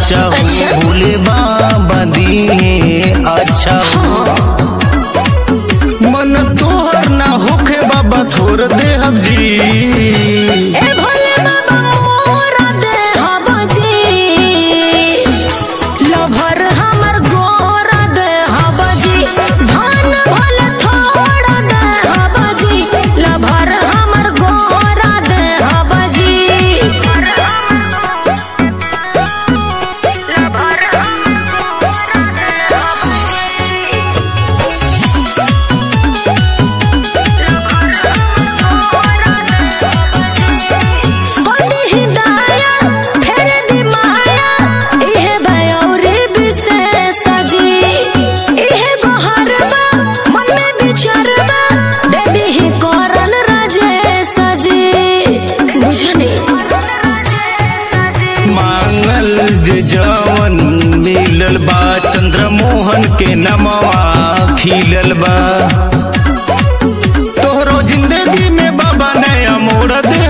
अच्छा भोले बाबा दिए अच्छा मन तोहर ना होखे बाबा थोर दे हम जी ए भोले बाबा मोरा दे हम जी लभर हमर गोरा दे हम जी धन भले थोड़ा दे हम जी लभर हमर गोरा दे हम जी जवन मिलल बा चंद्रमोहन के नमवा खिलल बा तोहरो जिंदगी में बाबा नया मोड़ दे